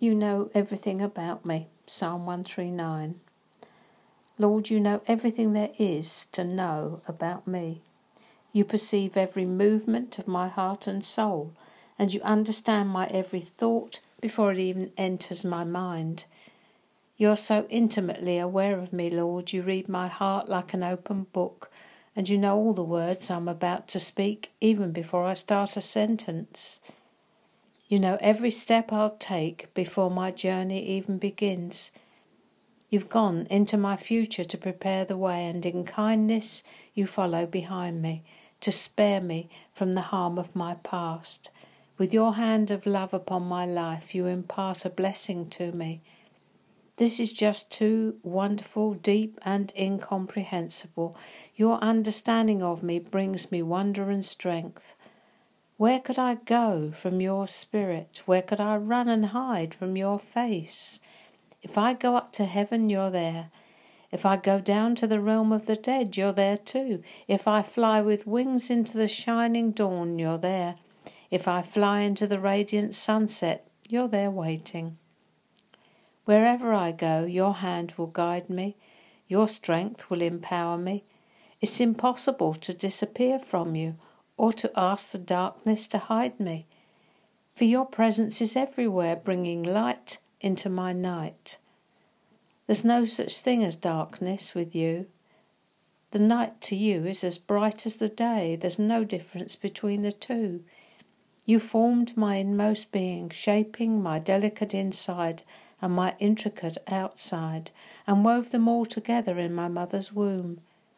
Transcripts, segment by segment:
You know everything about me. Psalm 139. Lord, you know everything there is to know about me. You perceive every movement of my heart and soul, and you understand my every thought before it even enters my mind. You are so intimately aware of me, Lord. You read my heart like an open book, and you know all the words I'm about to speak, even before I start a sentence. You know every step I'll take before my journey even begins. You've gone into my future to prepare the way, and in kindness you follow behind me, to spare me from the harm of my past. With your hand of love upon my life, you impart a blessing to me. This is just too wonderful, deep, and incomprehensible. Your understanding of me brings me wonder and strength. Where could I go from your spirit? Where could I run and hide from your face? If I go up to heaven, you're there. If I go down to the realm of the dead, you're there too. If I fly with wings into the shining dawn, you're there. If I fly into the radiant sunset, you're there waiting. Wherever I go, your hand will guide me. Your strength will empower me. It's impossible to disappear from you or to ask the darkness to hide me. For your presence is everywhere, bringing light into my night. There's no such thing as darkness with you. The night to you is as bright as the day. There's no difference between the two. You formed my inmost being, shaping my delicate inside and my intricate outside, and wove them all together in my mother's womb.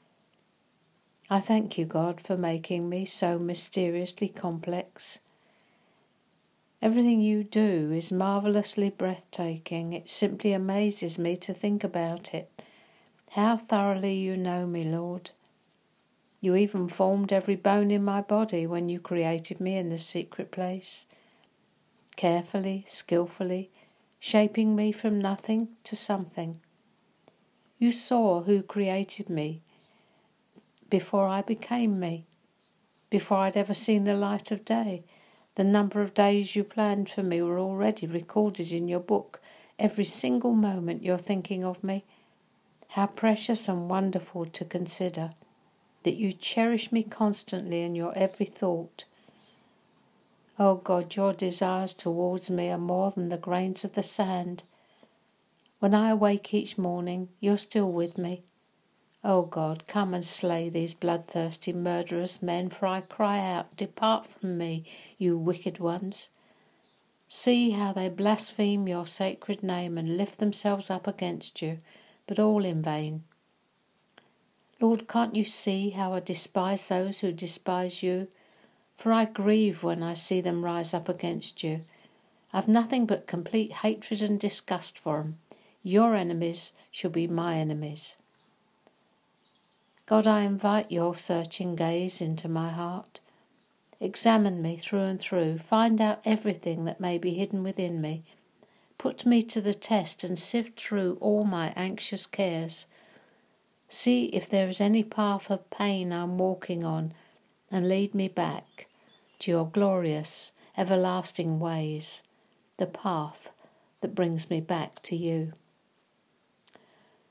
I thank you, God, for making me so mysteriously complex. Everything you do is marvellously breathtaking. It simply amazes me to think about it. How thoroughly you know me, Lord. You even formed every bone in my body when you created me in the secret place. Carefully, skillfully, shaping me from nothing to something. You saw who created me before I became me, before I'd ever seen the light of day. The number of days you planned for me were already recorded in your book, every single moment you're thinking of me. How precious and wonderful to consider that you cherish me constantly in your every thought. Oh God, your desires towards me are more than the grains of the sand. When I awake each morning, you're still with me. Oh God, come and slay these bloodthirsty, murderous men, for I cry out, depart from me, you wicked ones. See how they blaspheme your sacred name and lift themselves up against you, but all in vain. Lord, can't you see how I despise those who despise you? For I grieve when I see them rise up against you. I've nothing but complete hatred and disgust for them. Your enemies shall be my enemies. God, I invite your searching gaze into my heart. Examine me through and through. Find out everything that may be hidden within me. Put me to the test and sift through all my anxious cares. See if there is any path of pain I'm walking on, and lead me back to your glorious, everlasting ways, the path that brings me back to you.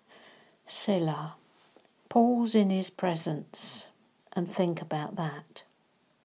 Selah. Pause in his presence and think about that.